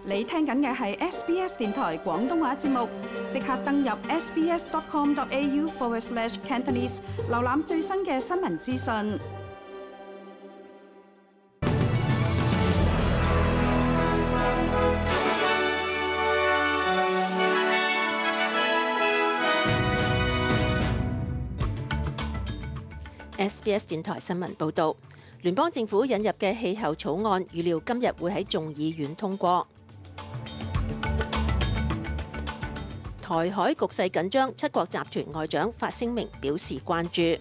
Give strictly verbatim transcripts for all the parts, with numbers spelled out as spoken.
你聽緊嘅係 S B S 電台廣東話節目，即刻登入 sbs.com.au forward slash Cantonese， 瀏覽最新嘅新聞資訊。 S B S 電台新聞報導，聯邦政府引入嘅氣候草案預料今日會喺眾議院通過。台海局勢緊張，七國集團外長發聲明表示關注。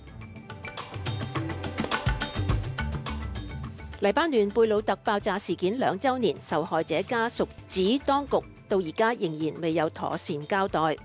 黎巴嫩貝魯特爆炸事件兩週年，受害者家屬指當局到而家仍然未有妥善交代。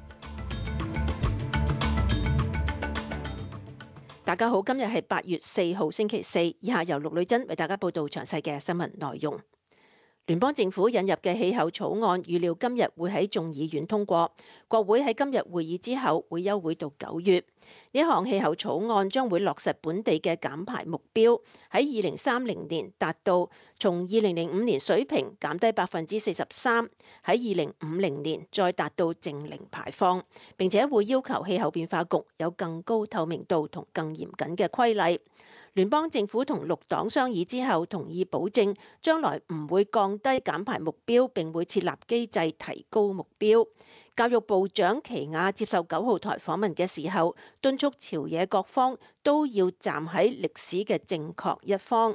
大家好，今日係八月四號星期四，以下由陸女珍為大家報道詳細嘅新聞內容。聯邦政府引入嘅氣候草案預料今日會喺眾議院通過，國會喺今日會議之後會休會到九月。呢項氣候草案將會落實本地嘅減排目標，喺二零三零年達到從二零零五年水平減低百分之四十三，喺二零五零年再達到淨零排放，並且會要求氣候變化局有更高透明度同更嚴謹嘅規例。聯邦政府同綠黨商議之後，同意保證將來唔會降低減排目標，並會設立機制提高目標。教育部長奇亞接受九號台訪問嘅時候，敦促朝野各方都要站喺歷史嘅正確一方。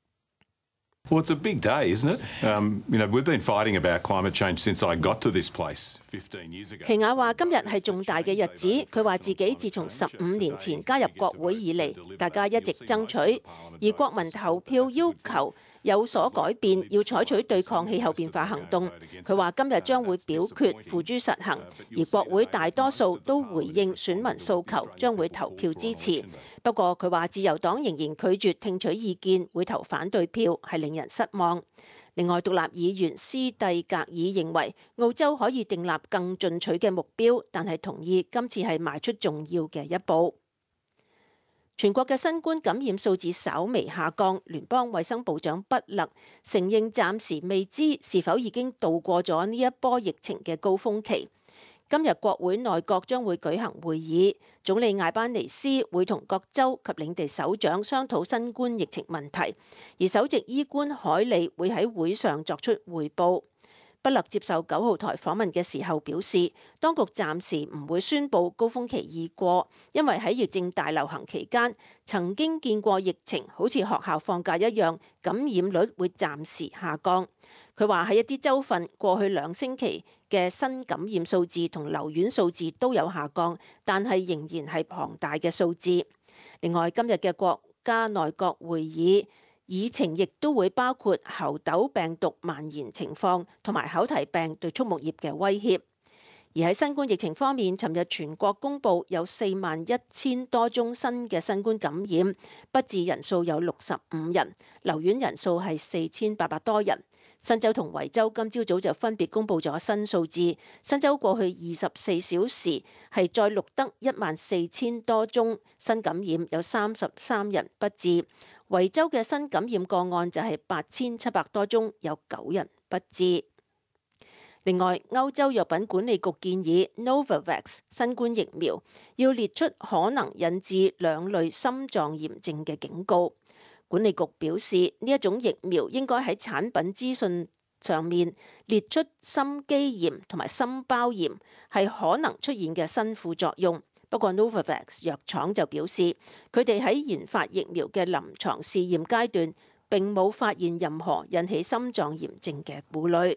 Well, it's a big day, isn't it? Um, you know, we've been fighting about climate change since I got to this place fifteen years ago. 奇亞話今日係重大嘅日子，佢話自己自從十五年前加入國會以嚟，大家一直爭取，而國民投票要求有所改變，要採取對抗氣候變化行動。佢話今日將會表決付諸實行，而國會大多數都回應選民訴求，將會投票支持。不過佢話自由黨仍然拒絕聽取意見，會投反對票，係令人失望。另外，獨立議員斯蒂格爾認為澳洲可以訂立更進取嘅目標，但係同意今次係邁出重要嘅一步。全國嘅新冠感染數字稍微下降，聯邦衛生部長畢勒承認暫時未知是否已經度過咗呢一波疫情嘅高峰期。今日國會內閣將會舉行會議，總理艾班尼斯會同各州及領地首長商討新冠疫情問題，而首席醫官海利會喺會上作出彙報。畢勒接受九號台訪問嘅時候表示，當局暫時唔會宣布高峰期已過，因為喺疫症大流行期間曾經見過疫情好似學校放假一樣，感染率會暫時下降。佢話喺一啲州份過去兩星期嘅新感染數字同留院數字都有下降，但係仍然係龐大嘅數字。另外，今日嘅國家內閣會議議程亦都會包括猴痘病毒蔓延情況同埋口蹄病對畜牧業嘅威脅。而喺新冠疫情方面，尋日全國公布有四萬一千多宗新嘅新冠感染，不治人數有六十五人，留院人數係四千八百多人。新州同維州今朝早就分別公布咗新數字，新州過去二十四小時係再錄得一萬四千多宗新感染，有三十三人不治。維州嘅新感染個案就係八千七百多宗，有九人不治。另外，歐洲藥品管理局建議 Novavax 新冠疫苗要列出可能引致兩類心臟炎症嘅警告。管理局表示，呢一種疫苗應該喺產品資訊上面列出心肌炎同埋心包炎係可能出現嘅新副作用。不過 Novavax 藥廠就表示，佢哋喺研發疫苗嘅臨床試驗階段並冇發現任何引起心臟炎症嘅顧慮。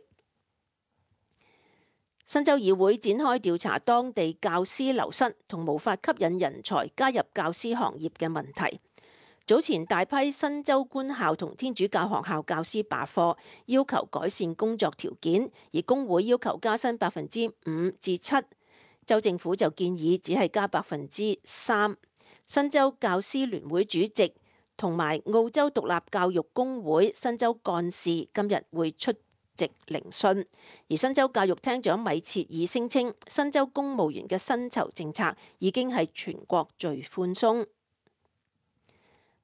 新州議會展開調查當地教師流失同無法吸引人才加入教師行業嘅問題。早前大批新州官校同天主教學校教師罷課，要求改善工作條件，而工會要求加薪百分之五至七。州政府就建議只係加百分之三。新州教師聯會主席同埋澳洲獨立教育工會新州幹事今日會出席聆訊，而新州教育廳長米切爾聲稱，新州公務員嘅薪酬政策已經係全國最寬鬆。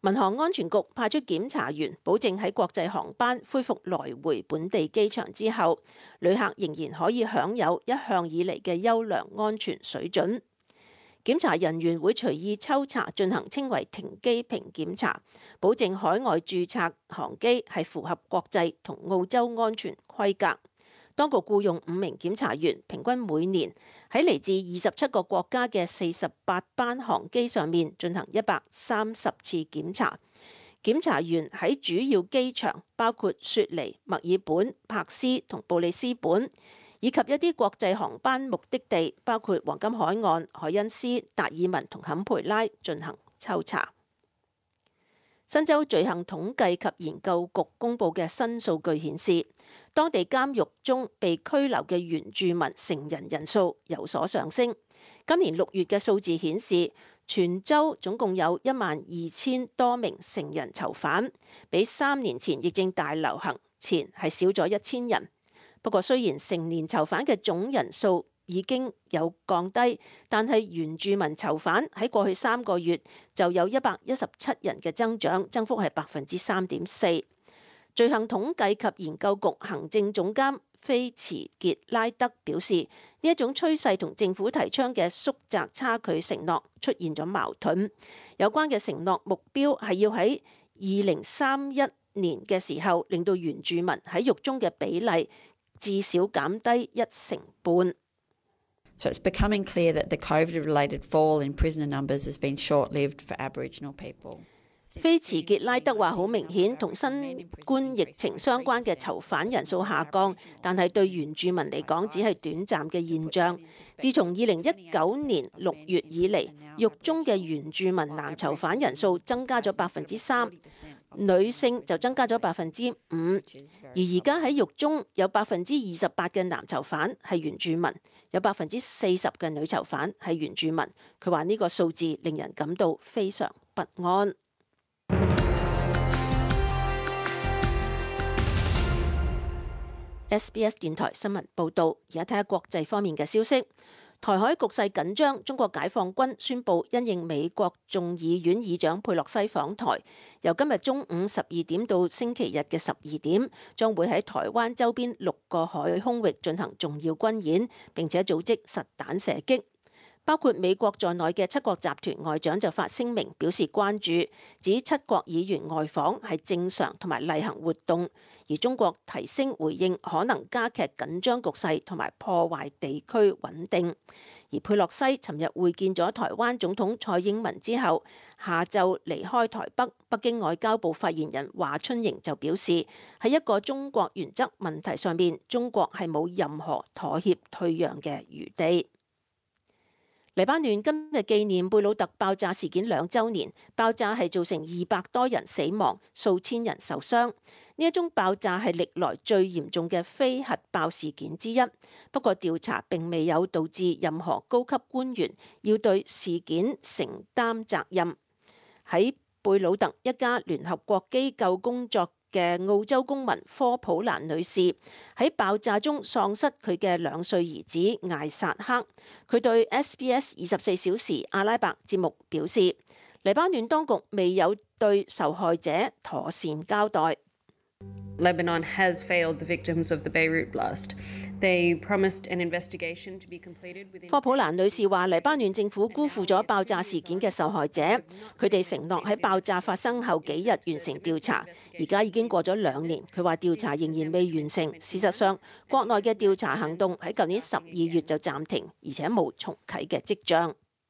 民航安全局派出檢查員，保證喺國際航班恢復來回本地機場之後，旅客仍然可以享有一向以嚟嘅優良安全水準。檢查人員會隨意抽查，進行稱為停機坪檢查，保證海外註冊航機係符合國際同澳洲安全規格。當局僱用五名檢查員，平均每年喺嚟自二十七個國家嘅四十八班航機上面進行一百三十次檢查。檢查員喺主要機場，包括雪梨、墨爾本、柏斯同布里斯本，以及一啲國際航班目的地，包括黃金海岸、凱恩斯、達爾文同坎培拉進行抽查。新州罪行統計及研究局公佈嘅新數據顯示，當地監獄中被拘留嘅原住民成人人數有所上升。今年六月嘅數字顯示，全州總共有一萬二千多名成人囚犯，比三年前疫症大流行前係少咗一千人。不過，雖然成年囚犯嘅總人數已經有降低，但係原住民囚犯喺過去三個月就有一百一十七人嘅增長，增幅係百分之三點四。罪行統計及研究局行政總監菲茨傑拉德表示，呢一種趨勢同政府提倡嘅縮窄差距承諾出現咗矛盾。有關嘅承諾目標係要喺二零三一年嘅時候，令到原住民喺獄中嘅比例至少減低一成半。 So it's becoming clear that the COVID-related fall in prisoner numbers has been short-lived for Aboriginal people. 菲茨傑拉德話：好明顯，同新冠疫情相關嘅囚犯人數下降，但係對原住民嚟講只係短暫嘅現象。自從二零一九年六月以嚟，獄中嘅原住民男囚犯人數增加咗百分之三，女性就增加咗百分之五。而而家喺獄中有百分之二十八嘅男囚犯係原住民，有百分之四十嘅女囚犯係原住民。佢話呢個數字令人感到非常不安。S B S 電台新聞報導，而家睇下國際方面嘅消息。台海局勢緊張，中國解放軍宣布因應美國眾議院議長佩洛西訪台，由今日中午十二點到星期日嘅十二點，將會喺台灣周邊六個海空域進行重要軍演，並且組織實彈射擊。包括美國在內嘅七國集團外長就發聲明表示關注，指七國議員外訪係正常同埋例行活動，而中國提升回應可能加劇緊張局勢同埋破壞地區穩定。而佩洛西尋日會見咗台灣總統蔡英文之後，下晝離開台北。北京外交部發言人華春瑩就表示，喺一個中國原則問題上面，中國係冇任何妥協退讓嘅餘地。黎巴嫩今日紀念貝魯特爆炸事件兩週年，爆炸係造成二百多人死亡，數千人受傷。呢一宗爆炸係歷來最嚴重嘅非核爆事件之一。不過調查並未有導致任何高級官員要對事件承擔責任。喺貝魯特一家聯合國機構工作嘅澳洲公民科普蘭女士喺爆炸中喪失佢嘅兩歲兒子艾薩克。佢對 S B S 二十四小時阿拉伯節目表示，黎巴嫩當局未有對受害者妥善交代。 Lebanon has failed the victims of the Beirut blast. They promised an investigation to be completed within. 科普蘭女士話：黎巴嫩政府辜負咗爆炸事件嘅受害者，佢哋承諾喺爆炸發生後幾日完成調查，而家已經過咗兩年。佢話調查仍然未完成。事實上，國內嘅調查行動喺舊年十二月就暫停，而且無重啟嘅跡象。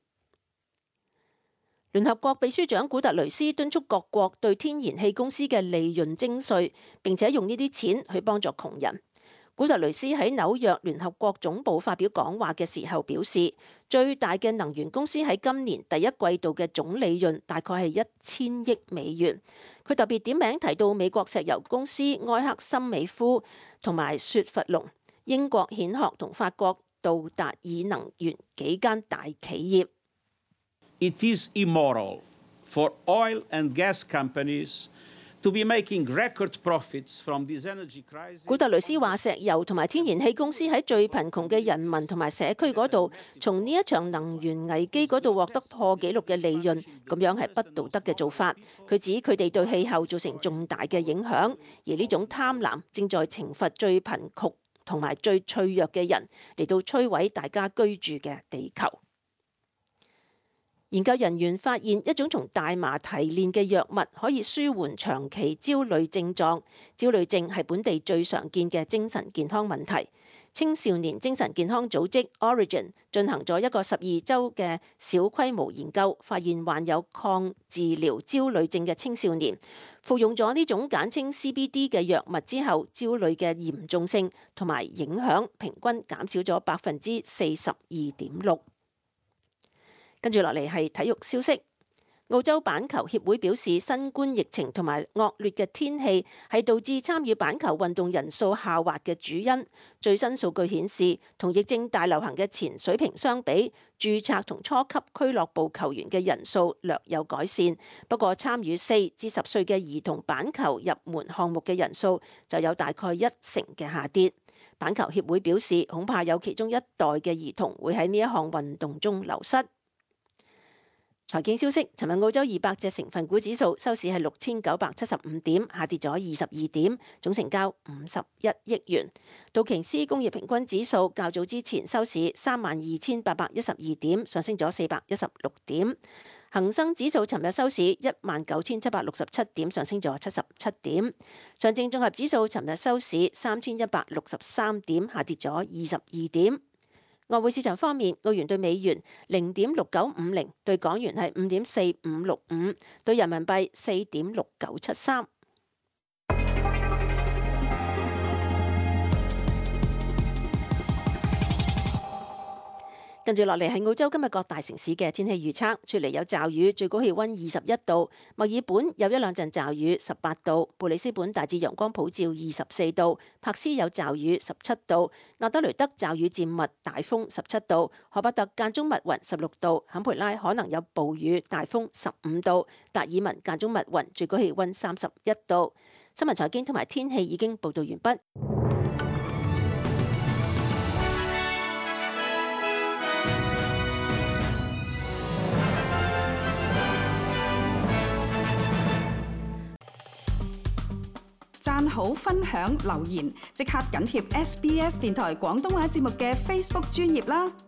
聯合國秘書長古特雷斯敦促各國對天然氣公司嘅利潤徵稅，並且用呢啲錢去幫助窮人。古特雷斯喺紐約聯合國總部發表講話嘅時候表示，最大嘅能源公司喺今年第一季度嘅總利潤大概係一千億美元。佢特別點名提到美國石油公司埃克森美孚同埋雪佛龍、英國蜆殼同法國道達爾能源幾間大企業。 It is immoral for oil and gas companies to be making record profits from this energy crisis. 古特雷斯話：石油同埋天然氣公司喺最貧窮嘅人民同埋社區嗰度，從呢一場能源危機嗰度獲得破紀錄嘅利潤，咁樣係不道德嘅做法。佢指佢哋對氣候造成重大嘅影響，而呢種貪婪正在懲罰最貧窮同埋最脆弱嘅人，嚟到摧毀大家居住嘅地球。研究人員發現一種從大麻提煉嘅藥物可以舒緩長期焦慮症狀。焦慮症係本地最常見嘅精神健康問題。青少年精神健康組織 Origin 進行咗一個十二週嘅小規模研究，發現患有抗治療焦慮症嘅青少年服用咗呢種簡稱 C B D 嘅藥物之後，焦慮嘅嚴重性同埋影響平均減少咗百分之四十二點六。跟住落嚟係體育消息。澳洲板球協會表示，新冠疫情同埋惡劣嘅天氣係導致參與板球運動人數下滑嘅主因。最新數據顯示，同疫症大流行嘅前水平相比，註冊同初級俱樂部球員嘅人數略有改善。不過，參與四至十歲嘅兒童板球入門項目嘅人數就有大概一成嘅下跌。板球協會表示，恐怕有其中一代嘅兒童會喺呢一項運動中流失。財經消息，尋日澳洲二百隻成分股指數收市係六千九百七十五點，下跌咗二十二點，總成交五十一億元。道瓊斯工業平均指數較早之前收市三萬二千八百一十二點，上升咗四百一十六點。恒生指數尋日收市一萬九千七百六十七點，上升咗七十七點。上證綜合指數尋日收市三千一百六十三點，下跌咗二十二點。外匯市場方面，澳元對美元零點六九五零，對港元係五點四五六五，對人民幣四點六九七三。跟住落嚟係澳洲今日各大城市嘅天氣預測，雪梨有驟雨，最高氣溫二十一度；墨爾本有一兩陣驟雨，十八度；布里斯本大致陽光普照，二十四度；柏斯有驟雨，十七度；亞德雷德驟雨漸密，大風，十七度；荷伯特間中密雲，十六度；坎培拉可能有暴雨，大風，十五度；達爾文間中密雲，最高氣溫三十一度。新聞財經同埋天氣已經報道完畢。 讚好、分享、留言，即刻緊貼 S B S 電台廣東話節目嘅 Facebook 專頁啦！